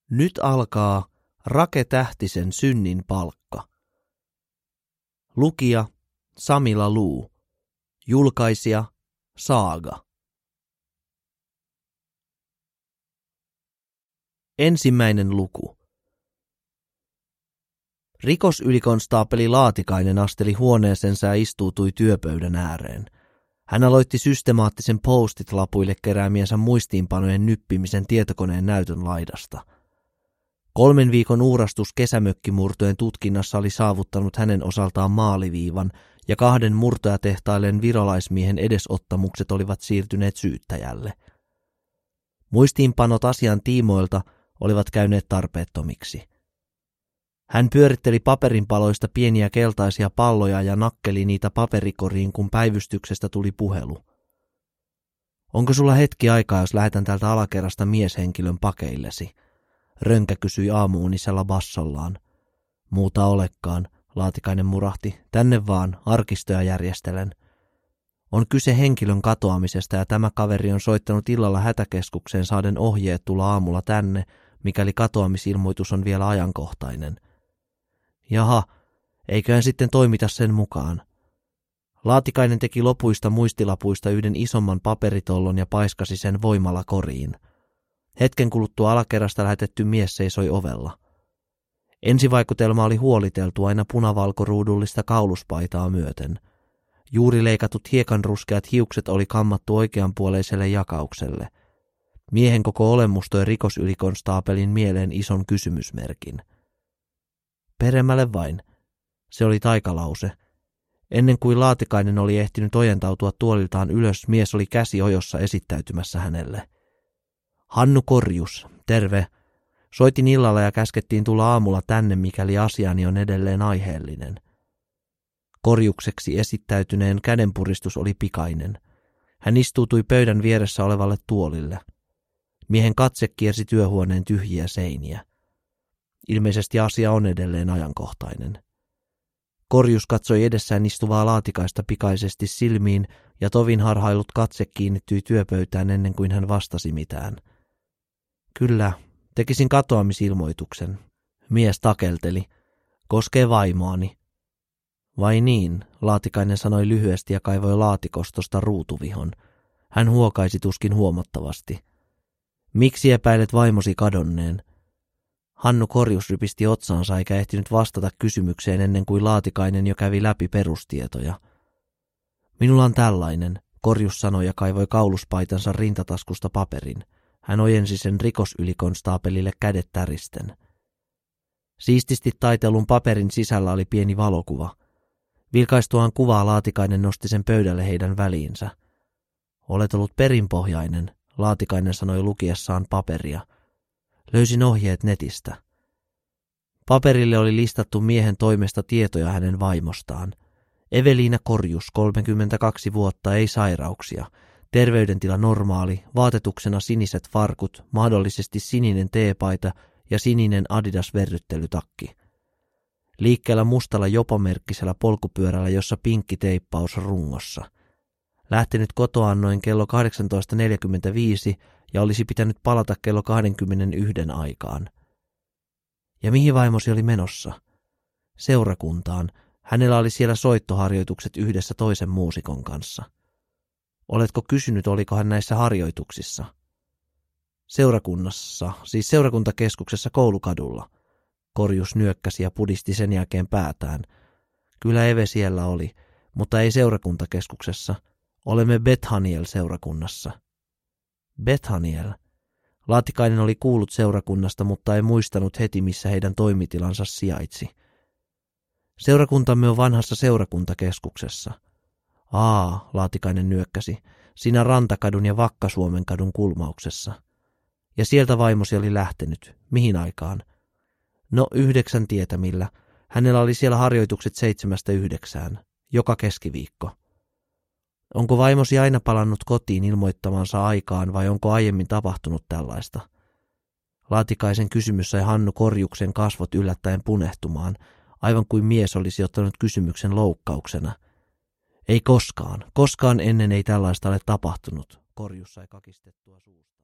Nyt alkaa Rake Tähtisen synnin palkka. Lukija Samila Luu. Julkaisija Saaga. Ensimmäinen luku. Rikosylikonstaapeli Laatikainen asteli huoneeseensa ja istuutui työpöydän ääreen. Hän aloitti systemaattisen postit-lapuille keräämiensä muistiinpanojen nyppimisen tietokoneen näytön laidasta. 3 viikon uurastus kesämökkimurtojen tutkinnassa oli saavuttanut hänen osaltaan maaliviivan, ja 2 murtojatehtailleen virolaismiehen edesottamukset olivat siirtyneet syyttäjälle. Muistiinpanot asian tiimoilta olivat käyneet tarpeettomiksi. Hän pyöritteli paperinpaloista pieniä keltaisia palloja ja nakkeli niitä paperikoriin, kun päivystyksestä tuli puhelu. "Onko sulla hetki aikaa, jos lähetän täältä alakerrasta mieshenkilön pakeillesi?" Rönkä kysyi aamuunisella bassollaan. "Muuta olekaan", Laatikainen murahti. "Tänne vaan, arkistoja järjestelen." "On kyse henkilön katoamisesta ja tämä kaveri on soittanut illalla hätäkeskukseen saaden ohjeet tulla aamulla tänne, mikäli katoamisilmoitus on vielä ajankohtainen." "Jaha, eiköhän sitten toimita sen mukaan." Laatikainen teki lopuista muistilapuista yhden isomman paperitollon ja paiskasi sen voimalla koriin. Hetken kuluttua alakerrasta lähetetty mies seisoi ovella. Ensivaikutelma oli huoliteltu aina punavalkoruudullista kauluspaitaa myöten. Juuri leikatut hiekanruskeat hiukset oli kammattu oikeanpuoleiselle jakaukselle. Miehen koko olemus toi rikosylikonstaapelin mieleen ison kysymysmerkin. "Peremmälle vain." Se oli taikalause. Ennen kuin Laatikainen oli ehtinyt ojentautua tuoliltaan ylös, mies oli käsi ojossa esittäytymässä hänelle. "Hannu Korjus, terve. Soitin illalla ja käskettiin tulla aamulla tänne, mikäli asiani on edelleen aiheellinen." Korjukseksi esittäytyneen kädenpuristus oli pikainen. Hän istuutui pöydän vieressä olevalle tuolille. Miehen katse kiersi työhuoneen tyhjiä seiniä. Ilmeisesti asia on edelleen ajankohtainen. Korjus katsoi edessään istuvaa Laatikaista pikaisesti silmiin, ja tovin harhailut katse kiinnittyi työpöytään ennen kuin hän vastasi mitään. "Kyllä, tekisin katoamisilmoituksen." Mies takelteli. "Koskee vaimoani." "Vai niin?" Laatikainen sanoi lyhyesti ja kaivoi laatikostosta ruutuvihon. Hän huokaisi tuskin huomattavasti. "Miksi epäilet vaimosi kadonneen?" Hannu Korjus rypisti otsaansa eikä ehtinyt vastata kysymykseen ennen kuin Laatikainen jo kävi läpi perustietoja. "Minulla on tällainen", Korjus sanoi ja kaivoi kauluspaitansa rintataskusta paperin. Hän ojensi sen rikosylikonstaapelille kädet täristen. Siististi taitellun paperin sisällä oli pieni valokuva. Vilkaistuaan kuvaa Laatikainen nosti sen pöydälle heidän väliinsä. "Olet ollut perinpohjainen", Laatikainen sanoi lukiessaan paperia. "Löysin ohjeet netistä." Paperille oli listattu miehen toimesta tietoja hänen vaimostaan. Eveliina Korjus, 32 vuotta, ei sairauksia. Terveydentila normaali, vaatetuksena siniset farkut, mahdollisesti sininen teepaita ja sininen Adidas-verryttelytakki. Liikkeellä mustalla jopamerkkisellä polkupyörällä, jossa pinkki teippaus rungossa. Lähtenyt kotoaan noin kello 18.45 ja olisi pitänyt palata kello 21 aikaan. "Ja mihin vaimosi oli menossa?" "Seurakuntaan. Hänellä oli siellä soittoharjoitukset yhdessä toisen muusikon kanssa." "Oletko kysynyt, oliko hän näissä harjoituksissa?" "Seurakunnassa, siis seurakuntakeskuksessa Koulukadulla." Korjus nyökkäsi ja pudisti sen jälkeen päätään. "Kyllä Eve siellä oli, mutta ei seurakuntakeskuksessa. Olemme Bethaniel-seurakunnassa." "Bethaniel?" Laatikainen oli kuullut seurakunnasta, mutta ei muistanut heti, missä heidän toimitilansa sijaitsi. "Seurakuntamme on vanhassa seurakuntakeskuksessa." "Aa", Laatikainen nyökkäsi, "siinä Rantakadun ja Vakkasuomenkadun kulmauksessa." "Ja sieltä vaimosi oli lähtenyt. Mihin aikaan?" "No 9 tietämillä. Hänellä oli siellä harjoitukset 7–9, joka keskiviikko." "Onko vaimosi aina palannut kotiin ilmoittamansa aikaan vai onko aiemmin tapahtunut tällaista?" Laatikaisen kysymys sai Hannu Korjuksen kasvot yllättäen punehtumaan, aivan kuin mies olisi ottanut kysymyksen loukkauksena. "Ei koskaan ennen ei tällaista ole tapahtunut", Korjus sai kakistettua suusta.